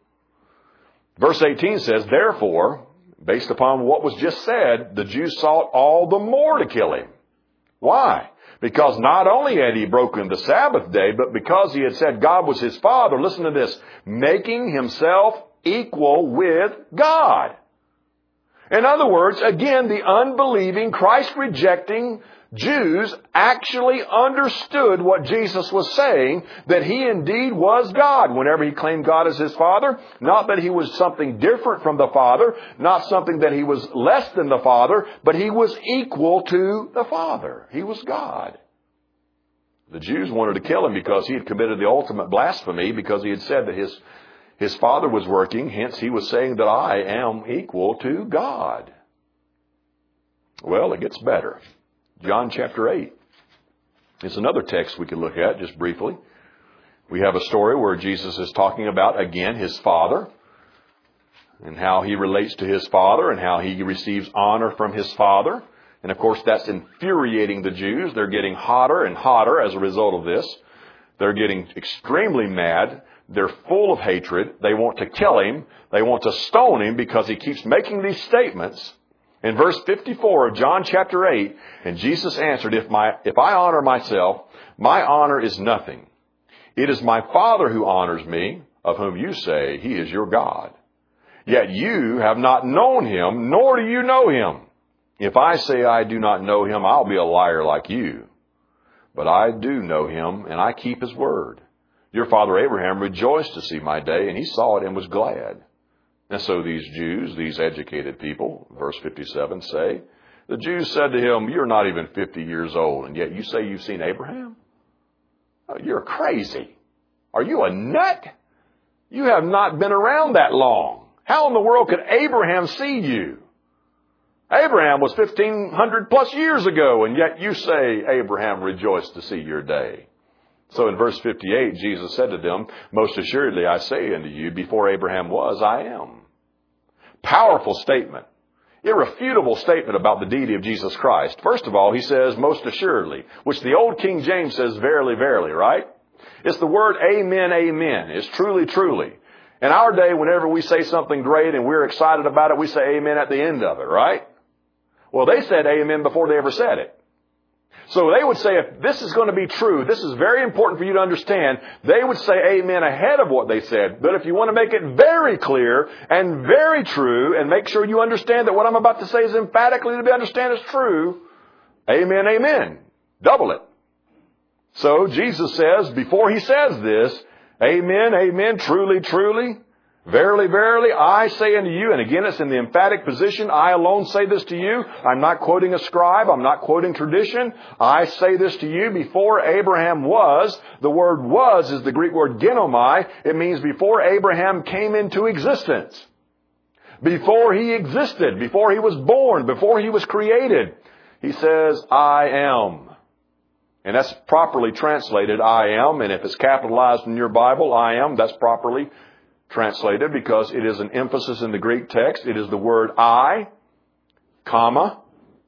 Verse 18 says, therefore, based upon what was just said, the Jews sought all the more to kill Him. Why? Because not only had He broken the Sabbath day, but because He had said God was His Father, listen to this, making Himself equal with God. In other words, again, the unbelieving, Christ-rejecting Jews actually understood what Jesus was saying, that He indeed was God whenever He claimed God as His Father. Not that He was something different from the Father, not something that He was less than the Father, but He was equal to the Father. He was God. The Jews wanted to kill him because he had committed the ultimate blasphemy, because he had said that his Father was working. Hence, he was saying that I am equal to God. Well, it gets better. John chapter 8. It's another text we could look at just briefly. We have a story where Jesus is talking about, again, his Father, and how he relates to his Father, and how he receives honor from his Father. And of course, that's infuriating the Jews. They're getting hotter and hotter as a result of this. They're getting extremely mad. They're full of hatred. They want to kill him. They want to stone him because he keeps making these statements. In verse 54 of John chapter 8, and Jesus answered, if I honor myself, my honor is nothing. It is my Father who honors me, of whom you say he is your God. Yet you have not known him, nor do you know him. If I say I do not know him, I'll be a liar like you. But I do know him, and I keep his word. Your father Abraham rejoiced to see my day, and he saw it and was glad. And so these Jews, these educated people, verse 57 say, the Jews said to him, you're not even 50 years old, and yet you say you've seen Abraham? Oh, you're crazy. Are you a nut? You have not been around that long. How in the world could Abraham see you? Abraham was 1,500 plus years ago, and yet you say Abraham rejoiced to see your day. So in verse 58, Jesus said to them, most assuredly I say unto you, before Abraham was, I am. Powerful statement. Irrefutable statement about the deity of Jesus Christ. First of all, he says, most assuredly, which the old King James says, verily, verily, right? It's the word amen, amen. It's truly, truly. In our day, whenever we say something great and we're excited about it, we say amen at the end of it, right? Well, they said amen before they ever said it. So they would say, if this is going to be true, this is very important for you to understand, they would say amen ahead of what they said. But if you want to make it very clear and very true and make sure you understand that what I'm about to say is emphatically to be understood as true, amen, amen. Double it. So Jesus says, before he says this, amen, amen, truly, truly, verily, verily, I say unto you, and again it's in the emphatic position, I alone say this to you. I'm not quoting a scribe. I'm not quoting tradition. I say this to you before Abraham was. The word was is the Greek word genomai. It means before Abraham came into existence. Before he existed, before he was born, before he was created. He says, I am. And that's properly translated, I am. And if it's capitalized in your Bible, I am, that's properly translated because it is an emphasis in the Greek text. It is the word I, comma,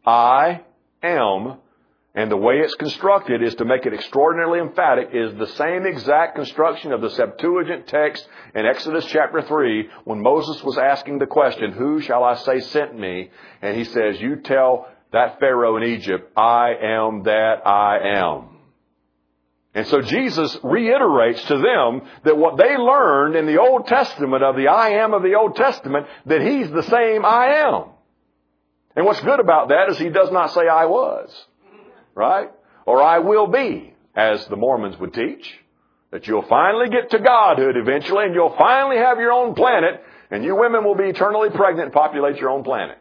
I am. And the way it's constructed is to make it extraordinarily emphatic, is the same exact construction of the Septuagint text in Exodus chapter 3 when Moses was asking the question, who shall I say sent me? And he says, you tell that Pharaoh in Egypt, I am that I am. And so Jesus reiterates to them that what they learned in the Old Testament of the I am of the Old Testament, that he's the same I am. And what's good about that is he does not say I was, right? Or I will be, as the Mormons would teach. That you'll finally get to Godhood eventually, and you'll finally have your own planet, and you women will be eternally pregnant and populate your own planet.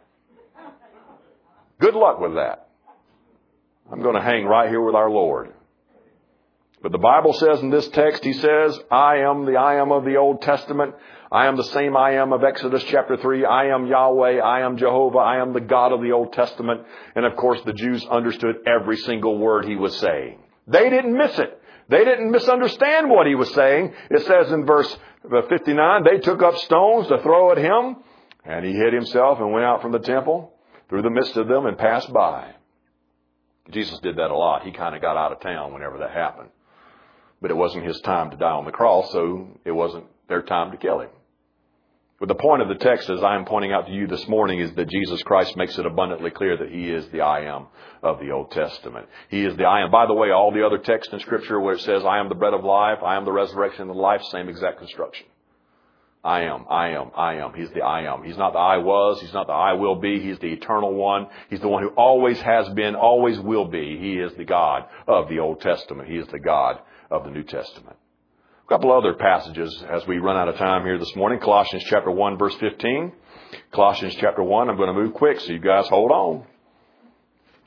Good luck with that. I'm going to hang right here with our Lord. But the Bible says in this text, he says, I am the I am of the Old Testament. I am the same I am of Exodus chapter 3. I am Yahweh. I am Jehovah. I am the God of the Old Testament. And of course, the Jews understood every single word he was saying. They didn't miss it. They didn't misunderstand what he was saying. It says in verse 59, they took up stones to throw at him, and he hid himself and went out from the temple through the midst of them and passed by. Jesus did that a lot. He kind of got out of town whenever that happened. But it wasn't his time to die on the cross, so it wasn't their time to kill him. But the point of the text, as I am pointing out to you this morning, is that Jesus Christ makes it abundantly clear that he is the I am of the Old Testament. He is the I am. By the way, all the other texts in Scripture where it says, I am the bread of life, I am the resurrection and the life, same exact construction. I am, I am, I am. He's the I am. He's not the I was. He's not the I will be. He's the eternal one. He's the one who always has been, always will be. He is the God of the Old Testament. He is the God of the New Testament. A couple other passages as we run out of time here this morning. Colossians chapter 1, verse 15. Colossians chapter 1. I'm going to move quick, so you guys hold on.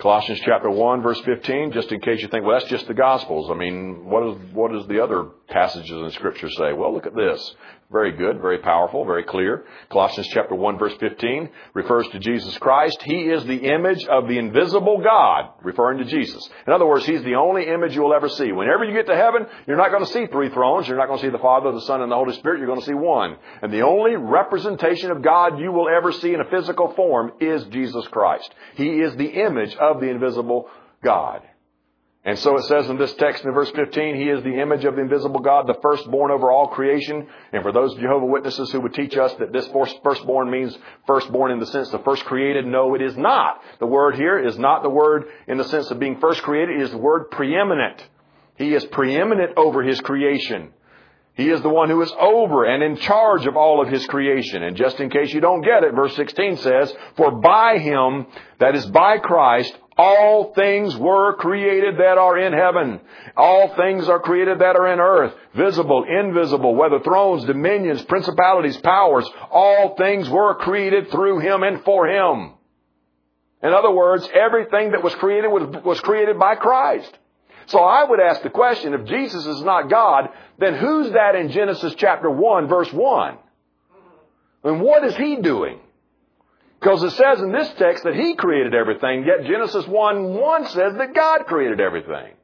Colossians chapter 1, verse 15, just in case you think, well, that's just the Gospels. I mean, what does the other passages in the Scripture say? Well, look at this. Very good, very powerful, very clear. Colossians chapter 1, verse 15 refers to Jesus Christ. He is the image of the invisible God, referring to Jesus. In other words, He's the only image you will ever see. Whenever you get to heaven, you're not going to see three thrones. You're not going to see the Father, the Son, and the Holy Spirit. You're going to see one. And the only representation of God you will ever see in a physical form is Jesus Christ. He is the image of the invisible God. And so it says in this text in verse 15, He is the image of the invisible God, the firstborn over all creation. And for those Jehovah's Witnesses who would teach us that this firstborn means firstborn in the sense of first created, no, it is not. The word here is not the word in the sense of being first created. It is the word preeminent. He is preeminent over His creation. He is the one who is over and in charge of all of His creation. And just in case you don't get it, verse 16 says, for by Him, that is by Christ, all things were created that are in heaven. All things are created that are in earth. Visible, invisible, whether thrones, dominions, principalities, powers. All things were created through Him and for Him. In other words, everything that was created was created by Christ. So I would ask the question, if Jesus is not God, then who's that in Genesis chapter 1, verse 1? And what is He doing? Because it says in this text that He created everything, yet Genesis 1:1 says that God created everything.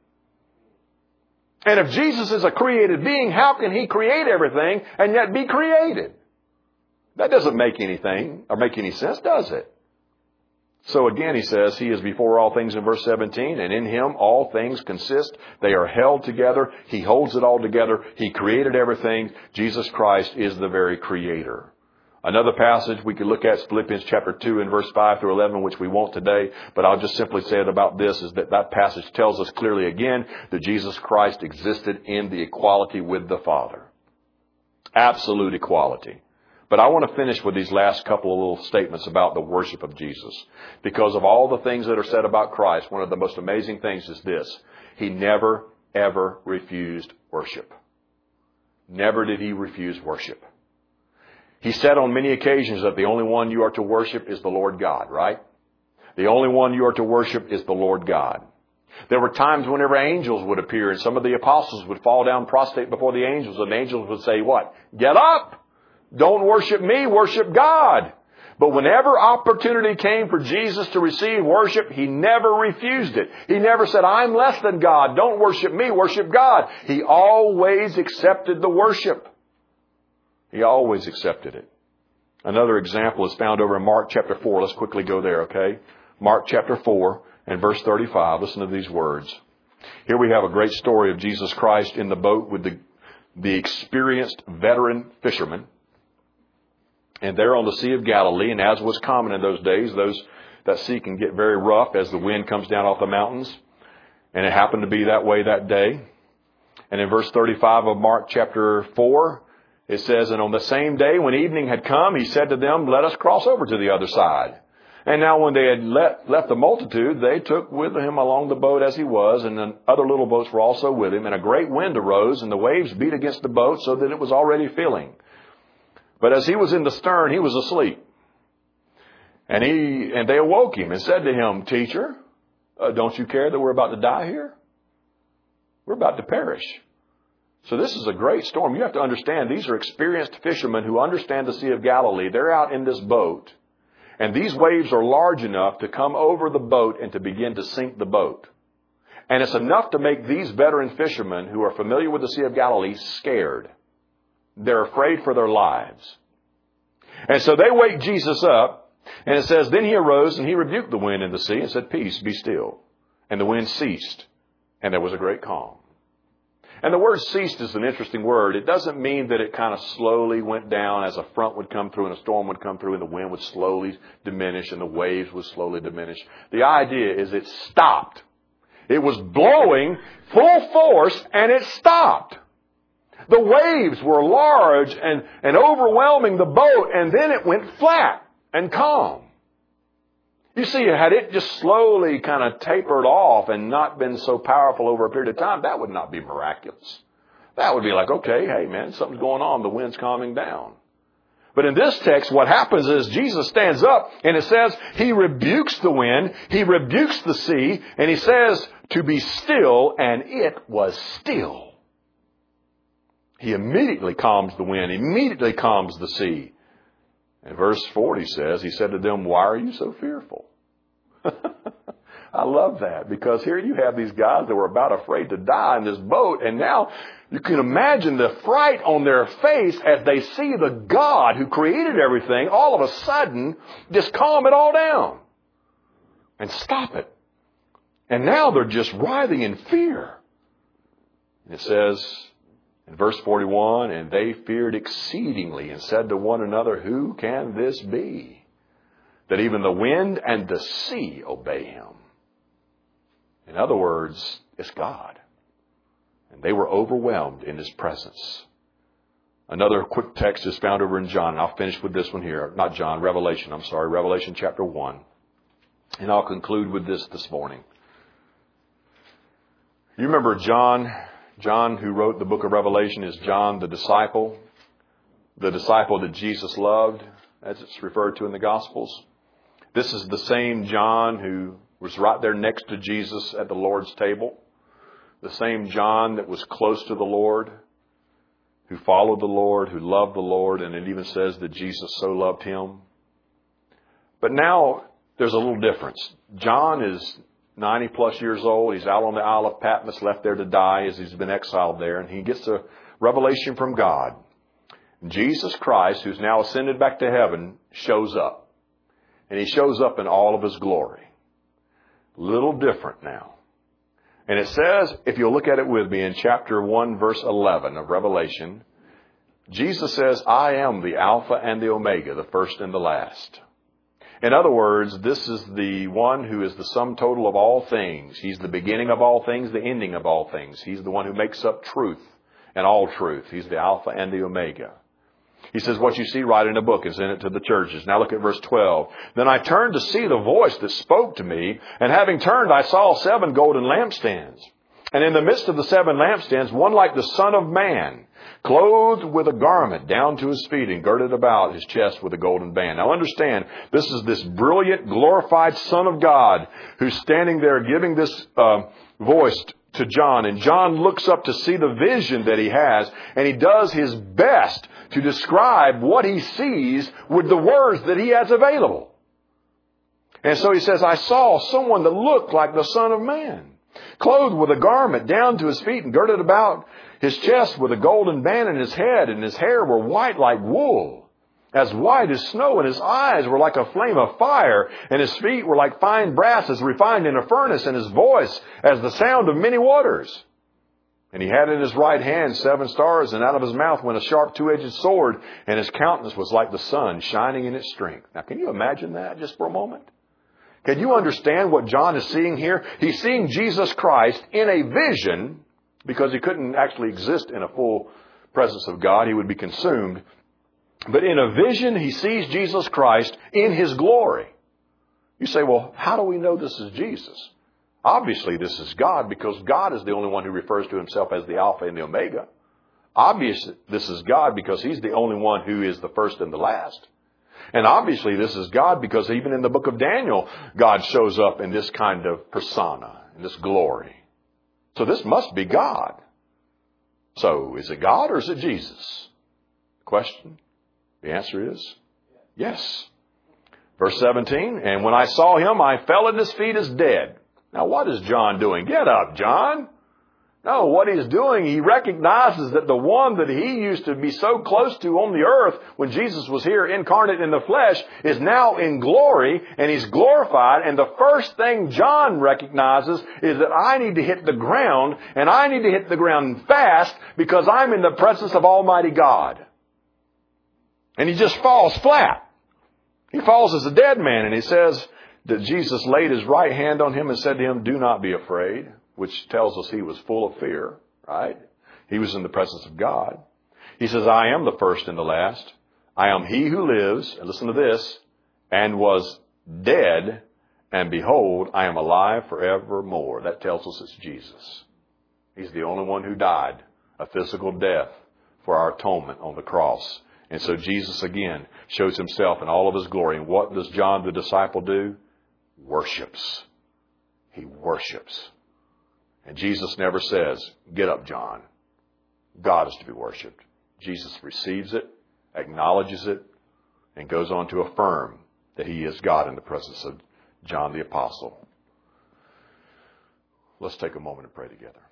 And if Jesus is a created being, how can He create everything and yet be created? That doesn't make anything or make any sense, does it? So again, He says He is before all things in verse 17, and in Him all things consist. They are held together. He holds it all together. He created everything. Jesus Christ is the very Creator. Another passage we could look at is Philippians chapter 2 and verse 5 through 11, which we won't today, but I'll just simply say it about this, is that passage tells us clearly again that Jesus Christ existed in the equality with the Father. Absolute equality. But I want to finish with these last couple of little statements about the worship of Jesus. Because of all the things that are said about Christ, one of the most amazing things is this. He never, ever refused worship. Never did He refuse worship. He said on many occasions that the only one you are to worship is the Lord God, right? The only one you are to worship is the Lord God. There were times whenever angels would appear and some of the apostles would fall down prostrate before the angels, and the angels would say what? Get up! Don't worship me, worship God. But whenever opportunity came for Jesus to receive worship, He never refused it. He never said, I'm less than God. Don't worship me, worship God. He always accepted the worship. He always accepted it. Another example is found over in Mark chapter 4. Let's quickly go there, okay? Mark chapter 4 and verse 35. Listen to these words. Here we have a great story of Jesus Christ in the boat with the experienced veteran fisherman. And they're on the Sea of Galilee, and as was common in those days, that sea can get very rough as the wind comes down off the mountains. And it happened to be that way that day. And in verse 35 of Mark chapter 4, it says, and on the same day when evening had come, He said to them, let us cross over to the other side. And now when they had left the multitude, they took with Him along the boat as He was, and then other little boats were also with Him. And a great wind arose, and the waves beat against the boat so that it was already filling. But as He was in the stern, He was asleep. And they awoke Him and said to Him, Teacher, don't you care that we're about to die here? We're about to perish. So this is a great storm. You have to understand, these are experienced fishermen who understand the Sea of Galilee. They're out in this boat, and these waves are large enough to come over the boat and to begin to sink the boat. And it's enough to make these veteran fishermen who are familiar with the Sea of Galilee scared. They're afraid for their lives. And so they wake Jesus up, and it says, then He arose and He rebuked the wind and the sea and said, peace, be still. And the wind ceased, and there was a great calm. And the word ceased is an interesting word. It doesn't mean that it kind of slowly went down as a front would come through and a storm would come through and the wind would slowly diminish and the waves would slowly diminish. The idea is it stopped. It was blowing full force and it stopped. The waves were large and overwhelming the boat, and then it went flat and calm. You see, had it just slowly kind of tapered off and not been so powerful over a period of time, that would not be miraculous. That would be like, okay, hey man, something's going on. The wind's calming down. But in this text, what happens is Jesus stands up and it says he rebukes the wind, he rebukes the sea, and he says to be still, and it was still. He immediately calms the wind, immediately calms the sea. And verse 40 says, he said to them, why are you so fearful? I love that, because here you have these guys that were about afraid to die in this boat, and now you can imagine the fright on their face as they see the God who created everything all of a sudden just calm it all down and stop it. And now they're just writhing in fear. And it says in verse 41, and they feared exceedingly and said to one another, who can this be, that even the wind and the sea obey him? In other words, it's God. And they were overwhelmed in his presence. Another quick text is found over in John. I'll finish with this one here. Not John, Revelation. Revelation chapter 1. And I'll conclude with this morning. You remember John? John, who wrote the book of Revelation, is John the disciple that Jesus loved, as it's referred to in the Gospels. This is the same John who was right there next to Jesus at the Lord's table. The same John that was close to the Lord, who followed the Lord, who loved the Lord, and it even says that Jesus so loved him. But now there's a little difference. John is 90 plus years old. He's out on the Isle of Patmos, left there to die as he's been exiled there, and he gets a revelation from God. Jesus Christ, who's now ascended back to heaven, shows up. And he shows up in all of his glory. Little different now. And it says, if you'll look at it with me in chapter 1, verse 11 of Revelation, Jesus says, I am the Alpha and the Omega, the first and the last. In other words, this is the one who is the sum total of all things. He's the beginning of all things, the ending of all things. He's the one who makes up truth and all truth. He's the Alpha and the Omega. He says, what you see right in the book is in it to the churches. Now look at verse 12. Then I turned to see the voice that spoke to me, and having turned, I saw 7 golden lampstands. And in the midst of the 7 lampstands, one like the Son of Man, clothed with a garment down to his feet and girded about his chest with a golden band. Now understand, this is this brilliant, glorified Son of God who's standing there giving this voice to John. And John looks up to see the vision that he has, and he does his best to describe what he sees with the words that he has available. And so he says, I saw someone that looked like the Son of Man, clothed with a garment down to his feet and girded about his chest with a golden band in his head, and his hair were white like wool, as white as snow, and his eyes were like a flame of fire, and his feet were like fine brass as refined in a furnace, and his voice as the sound of many waters. And he had in his right hand 7 stars, and out of his mouth went a sharp 2-edged sword, and his countenance was like the sun shining in its strength. Now, can you imagine that just for a moment? Can you understand what John is seeing here? He's seeing Jesus Christ in a vision, because he couldn't actually exist in a full presence of God. He would be consumed. But in a vision, he sees Jesus Christ in his glory. You say, well, how do we know this is Jesus? Obviously, this is God, because God is the only one who refers to himself as the Alpha and the Omega. Obviously, this is God because he's the only one who is the first and the last. And obviously, this is God because even in the book of Daniel, God shows up in this kind of persona, in this glory. So this must be God. So is it God or is it Jesus? Question. The answer is yes. Verse 17, and when I saw him, I fell at his feet as dead. Now, what is John doing? Get up, John. No, what he's doing, he recognizes that the one that he used to be so close to on the earth when Jesus was here incarnate in the flesh is now in glory, and he's glorified. And the first thing John recognizes is that I need to hit the ground, and I need to hit the ground fast because I'm in the presence of Almighty God. And he just falls flat. He falls as a dead man, and he says that Jesus laid his right hand on him and said to him, do not be afraid, which tells us he was full of fear, right? He was in the presence of God. He says, I am the first and the last. I am he who lives, and listen to this, and was dead, and behold, I am alive forevermore. That tells us it's Jesus. He's the only one who died a physical death for our atonement on the cross. And so Jesus again shows himself in all of his glory. And what does John the disciple do? Worships. He worships. And Jesus never says, get up, John. God is to be worshipped. Jesus receives it, acknowledges it, and goes on to affirm that he is God in the presence of John the Apostle. Let's take a moment and pray together.